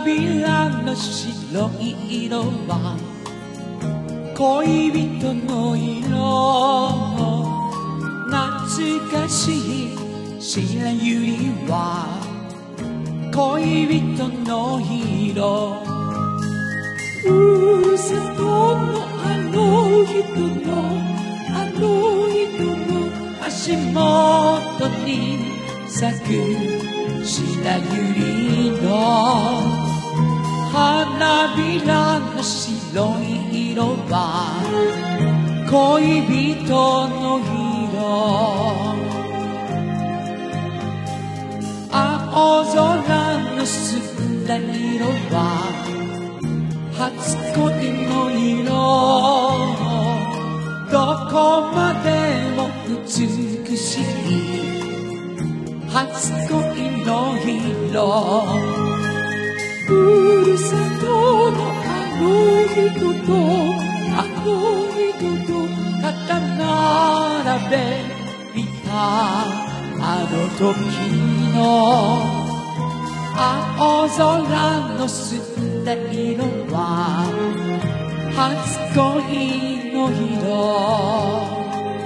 びらの白い色は恋人の色。懐かしい白百合は恋人の色。ふるさとのあの人の足元に咲く白百合の花びらの白い色は恋人の色。青空の澄んだ色は初恋の色。どこまでも美しい初恋の色。ふるさとのあの人と肩並べ見たあの時の青空の澄んだ色は初恋の色。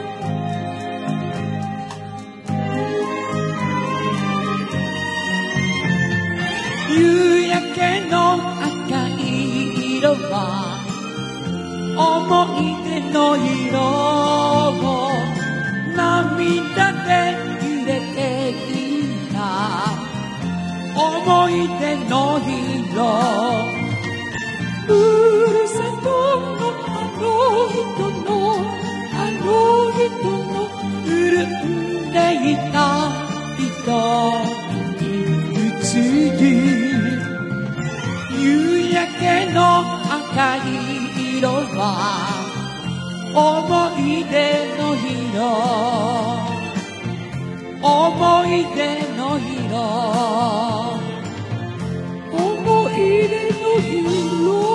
夕焼けの赤い色は思い出の色。涙で揺れていた思い出の色。ふるさとのあの人の潤んでいた瞳に映る夕焼けの赤い色は思い出の色。思い出の色。思い出の色。